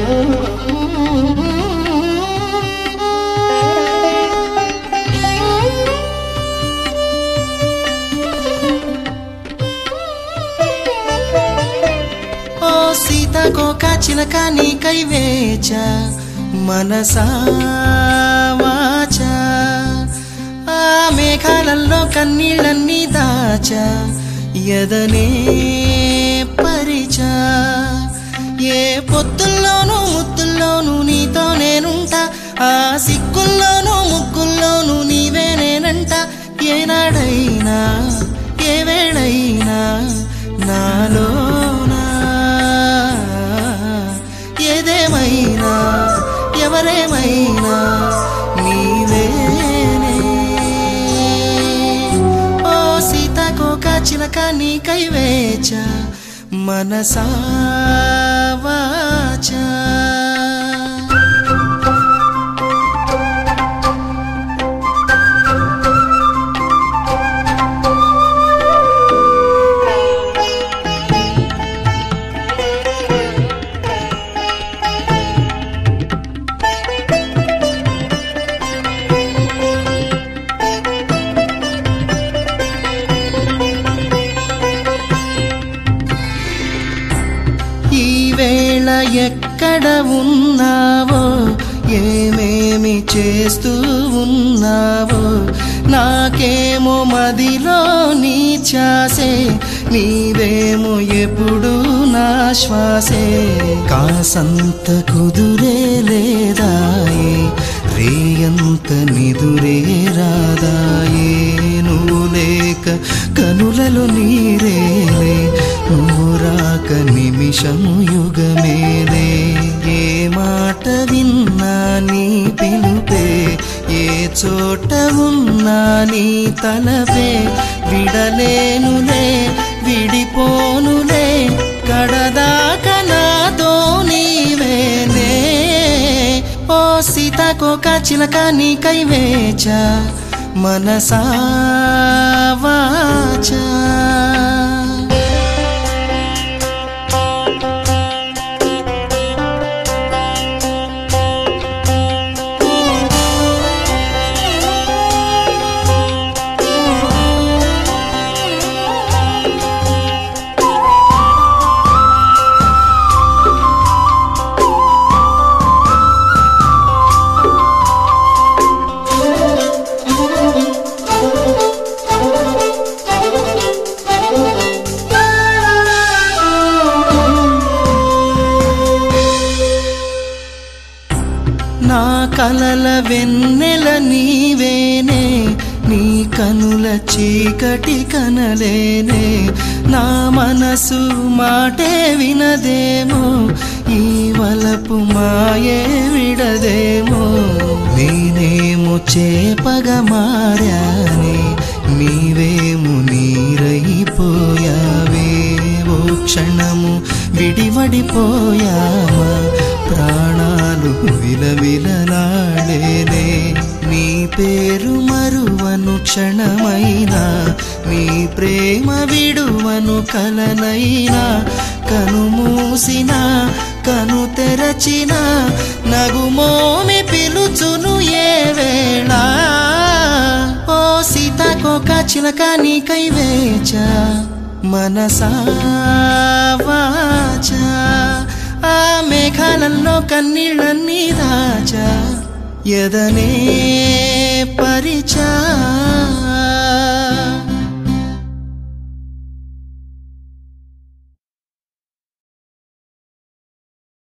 సీతాకోక చిలక నీకై వేచా మనసా వాచా ఆ మేఘాలలో కన్నీళ్ళన్నీ దాచా ఎదనే పరిచా ఏ పొత్తుల్లోనూ ముత్తుల్లోనూ నీతో నేనుంటా ఆ సిక్కుల్లోనూ ముగ్గుల్లోనూ నీవే నేనంట ఏనాడైనా ఏ వేళైనా నాలోనా ఏదేమైనా ఎవరేమైనా నీవేనే ఓ సీతాకోక చిలక నీకై వేచా మనసా వాచా ఈవేళ ఎక్కడ ఉన్నావో ఏమేమి చేస్తూ ఉన్నావో నాకేమో మదిలో నీ ఛాసే నీవేమో ఎప్పుడు నా శ్వాసే కాసంత కుదురే లేదాయే రేయంత నిదురే రాదాయే నువ్వు లేక కనులలో నీరేలే నువ్వు రాక నిమిషము యుగమేలే ఏ మాట విన్నా నీ పిలుపే ఏ చోట ఉన్నా నీ తలపే విడలేనులే విడిపోనులే కడదాకా నాతో నీవేనే ఓ సీతాకోక చిలక నీకై వేచా మనసా వాచా నా కలల వెన్నెల నీవేనే నీ కనుల చీకటి కనలేనే నా మనసు మాటే వినదేమో ఈ వలపు మాయే విడదేమో నేనేమో చేపగా మారానే నీవేమో నీరైపోయావే ఓ క్షణము విడివడిపోయామా ప్రాణాలు విలవిలలాడేనే నీ పేరు మరువను క్షణమైనా నీ ప్రేమ విడువను కలనైనా కను మూసిన కను తెరచిన నగుమోమి పిలుచును ఏ వేళ ఓ సీతాకోక చిలక నీకై వేచా మనసా వాచా ఆ మేఘాలలో కన్నీళ్ళన్నీ దాచా ఎదనే పరిచా